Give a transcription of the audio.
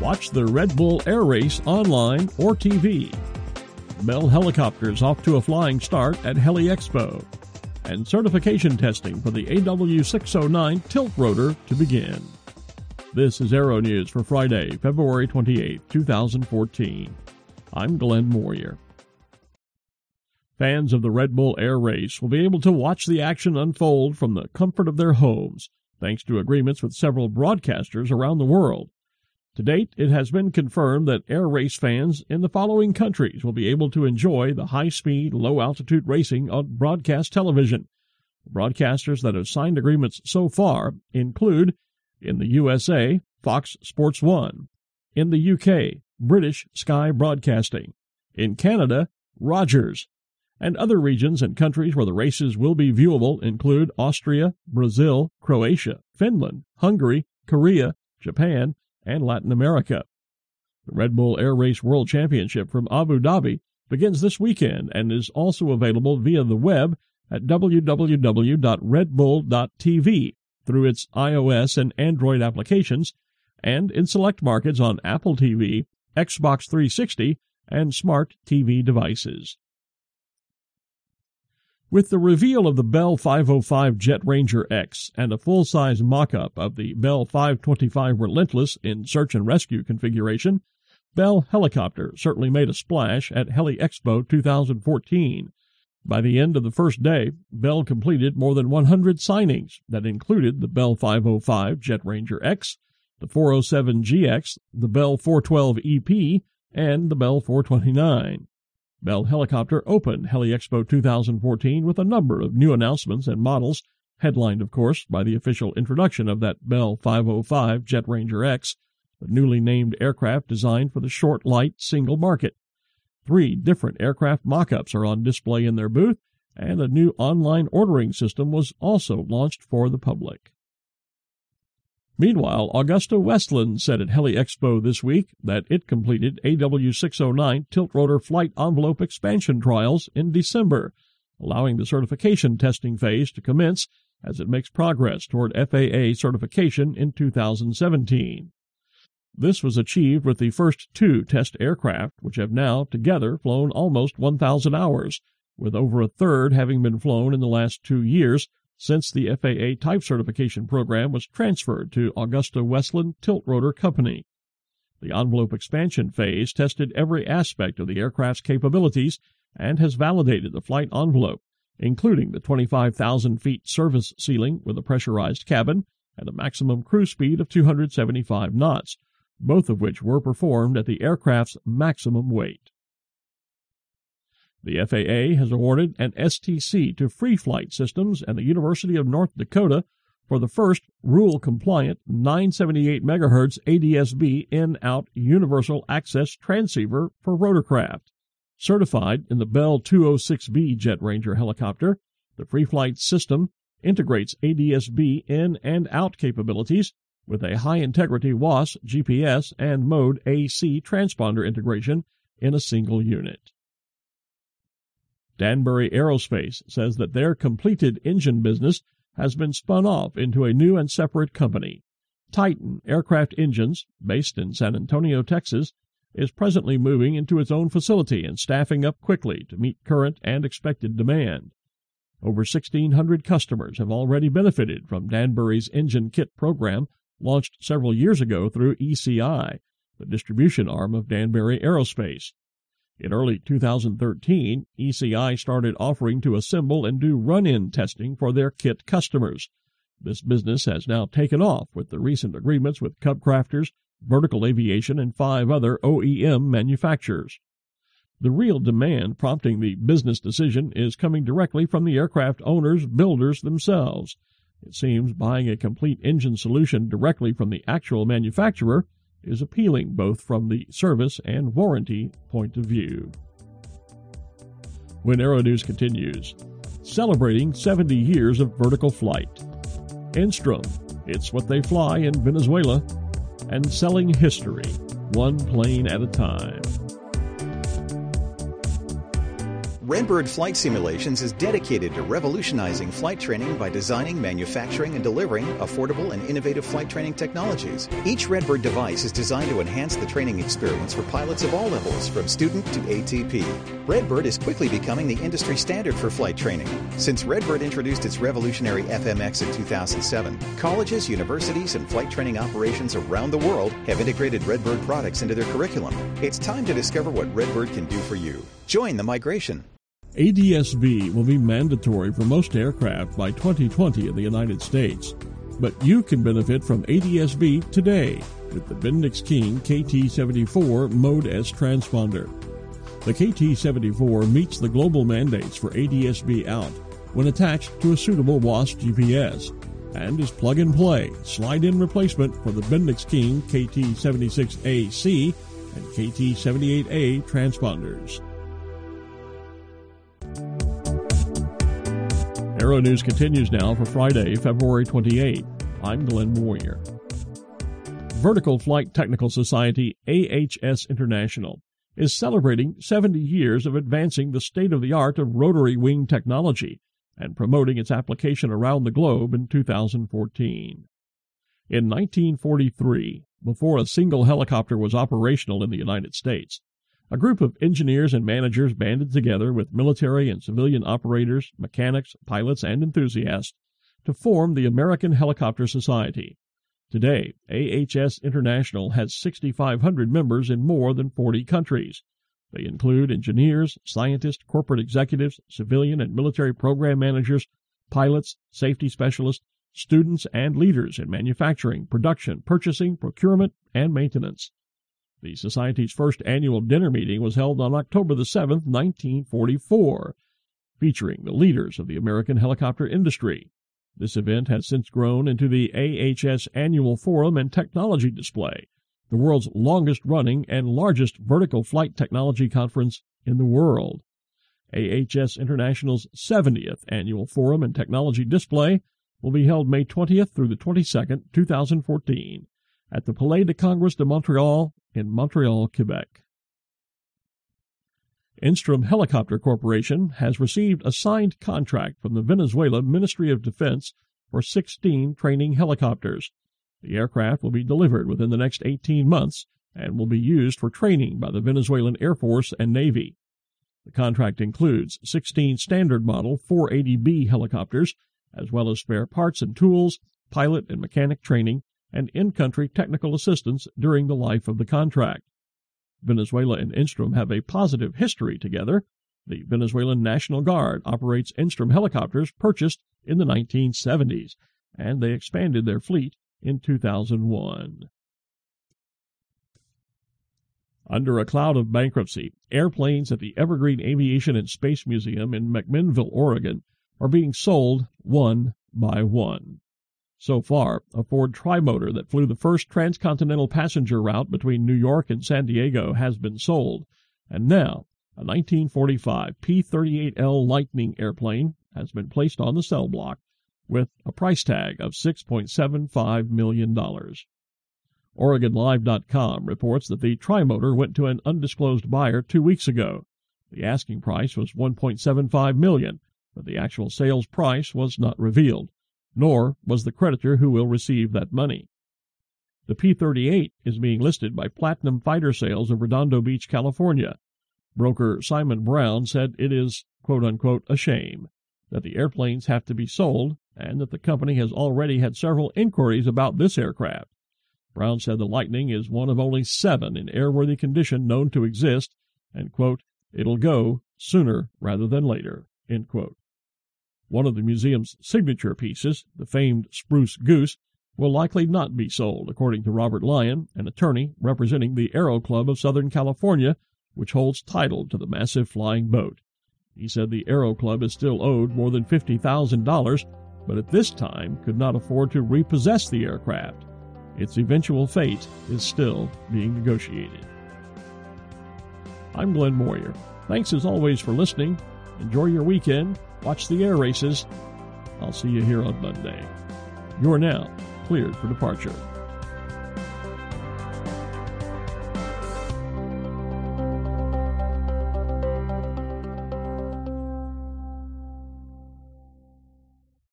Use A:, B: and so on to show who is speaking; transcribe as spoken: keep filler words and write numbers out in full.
A: Watch the Red Bull Air Race online or T V. Bell Helicopters off to a flying start at Heli Expo. And certification testing for the A W six oh nine tilt rotor to begin. This is Aero News for Friday, February twenty-eighth, two thousand fourteen. I'm Glenn Moyer. Fans of the Red Bull Air Race will be able to watch the action unfold from the comfort of their homes, thanks to agreements with several broadcasters around the world. To date, it has been confirmed that air race fans in the following countries will be able to enjoy the high-speed, low-altitude racing on broadcast television. The broadcasters that have signed agreements so far include, in the U S A, Fox Sports one, in the U K, British Sky Broadcasting, in Canada, Rogers, and other regions and countries where the races will be viewable include Austria, Brazil, Croatia, Finland, Hungary, Korea, Japan, and Latin America. The Red Bull Air Race World Championship from Abu Dhabi begins this weekend and is also available via the web at w w w dot red bull dot t v through its iOS and Android applications and in select markets on Apple T V, Xbox three sixty, and smart T V devices. With the reveal of the Bell five oh five Jet Ranger X and a full-size mock-up of the Bell five twenty-five Relentless in search and rescue configuration, Bell Helicopter certainly made a splash at Heli Expo two thousand fourteen. By the end of the first day, Bell completed more than one hundred signings that included the Bell five oh five Jet Ranger X, the four oh seven G X, the Bell four twelve E P, and the Bell four twenty-nine. Bell Helicopter opened Heli Expo two thousand fourteen with a number of new announcements and models, headlined, of course, by the official introduction of that Bell five oh five Jet Ranger X, the newly named aircraft designed for the short, light, single market. Three different aircraft mock-ups are on display in their booth, and a new online ordering system was also launched for the public. Meanwhile, AgustaWestland said at Heli Expo this week that it completed A W six oh nine tilt-rotor flight envelope expansion trials in December, allowing the certification testing phase to commence as it makes progress toward F A A certification in two thousand seventeen. This was achieved with the first two test aircraft, which have now together flown almost one thousand hours, with over a third having been flown in the last two years, since the F A A type certification program was transferred to AgustaWestland Tilt-Rotor Company. The envelope expansion phase tested every aspect of the aircraft's capabilities and has validated the flight envelope, including the twenty-five thousand feet service ceiling with a pressurized cabin and a maximum cruise speed of two hundred seventy-five knots, both of which were performed at the aircraft's maximum weight. The F A A has awarded an S T C to Free Flight Systems and the University of North Dakota for the first rule-compliant nine seventy-eight megahertz A D S B in-out universal access transceiver for rotorcraft. Certified in the Bell two oh six B Jet Ranger helicopter, the Free Flight system integrates A D S B in and out capabilities with a high-integrity W A S, G P S, and Mode A C transponder integration in a single unit. Danbury Aerospace says that their completed engine business has been spun off into a new and separate company. Titan Aircraft Engines, based in San Antonio, Texas, is presently moving into its own facility and staffing up quickly to meet current and expected demand. Over sixteen hundred customers have already benefited from Danbury's engine kit program, launched several years ago through E C I, the distribution arm of Danbury Aerospace. In early two thousand thirteen, E C I started offering to assemble and do run-in testing for their kit customers. This business has now taken off with the recent agreements with Cub Crafters, Vertical Aviation, and five other O E M manufacturers. The real demand prompting the business decision is coming directly from the aircraft owners, builders themselves. It seems buying a complete engine solution directly from the actual manufacturer is appealing both from the service and warranty point of view. When Aero News continues, celebrating seventy years of vertical flight. Enstrom, it's what they fly in Venezuela, and selling history, one plane at a time.
B: Redbird Flight Simulations is dedicated to revolutionizing flight training by designing, manufacturing, and delivering affordable and innovative flight training technologies. Each Redbird device is designed to enhance the training experience for pilots of all levels, from student to A T P. Redbird is quickly becoming the industry standard for flight training. Since Redbird introduced its revolutionary F M X in two thousand seven, colleges, universities, and flight training operations around the world have integrated Redbird products into their curriculum. It's time to discover what Redbird can do for you. Join the migration.
A: A D S B will be mandatory for most aircraft by twenty twenty in the United States. But you can benefit from A D S B today with the Bendix King K T seventy-four Mode S transponder. The K T seventy-four meets the global mandates for A D S B out when attached to a suitable W A S G P S and is plug-and-play, slide-in replacement for the Bendix King K T seventy-six A C and K T seventy-eight A transponders. Aero News continues now for Friday, February twenty-eighth. I'm Glenn Warrior. Vertical Flight Technical Society, A H S International, is celebrating seventy years of advancing the state-of-the-art of rotary wing technology and promoting its application around the globe in two thousand fourteen. In nineteen forty-three, before a single helicopter was operational in the United States, a group of engineers and managers banded together with military and civilian operators, mechanics, pilots, and enthusiasts to form the American Helicopter Society. Today, A H S International has six thousand five hundred members in more than forty countries. They include engineers, scientists, corporate executives, civilian and military program managers, pilots, safety specialists, students, and leaders in manufacturing, production, purchasing, procurement, and maintenance. The Society's first annual dinner meeting was held on October the seventh, nineteen forty-four, featuring the leaders of the American helicopter industry. This event has since grown into the A H S Annual Forum and Technology Display, the world's longest-running and largest vertical flight technology conference in the world. A H S International's seventieth Annual Forum and Technology Display will be held May twentieth through the twenty-second, two thousand fourteen, at the Palais de Congrès de Montréal in Montreal, Quebec. Instrom Helicopter Corporation has received a signed contract from the Venezuela Ministry of Defense for sixteen training helicopters. The aircraft will be delivered within the next eighteen months and will be used for training by the Venezuelan Air Force and Navy. The contract includes sixteen standard model four eighty B helicopters, as well as spare parts and tools, pilot and mechanic training, and in-country technical assistance during the life of the contract. Venezuela and Instrom have a positive history together. The Venezuelan National Guard operates Instrom helicopters purchased in the nineteen seventies, and they expanded their fleet in two thousand one. Under a cloud of bankruptcy, airplanes at the Evergreen Aviation and Space Museum in McMinnville, Oregon, are being sold one by one. So far, a Ford Trimotor that flew the first transcontinental passenger route between New York and San Diego has been sold, and now a nineteen forty-five P thirty-eight L Lightning airplane has been placed on the sell block with a price tag of six point seven five million dollars. Oregon Live dot com reports that the Trimotor went to an undisclosed buyer two weeks ago. The asking price was one point seven five million dollars, but the actual sales price was not revealed, nor was the creditor who will receive that money. The P thirty-eight is being listed by Platinum Fighter Sales of Redondo Beach, California. Broker Simon Brown said it is, quote-unquote, a shame that the airplanes have to be sold and that the company has already had several inquiries about this aircraft. Brown said the Lightning is one of only seven in airworthy condition known to exist, and, quote, it'll go sooner rather than later, end quote. One of the museum's signature pieces, the famed Spruce Goose, will likely not be sold, according to Robert Lyon, an attorney representing the Aero Club of Southern California, which holds title to the massive flying boat. He said the Aero Club is still owed more than fifty thousand dollars, but at this time could not afford to repossess the aircraft. Its eventual fate is still being negotiated. I'm Glenn Moyer. Thanks as always for listening. Enjoy your weekend. Watch the air races. I'll see you here on Monday. You're now cleared for departure.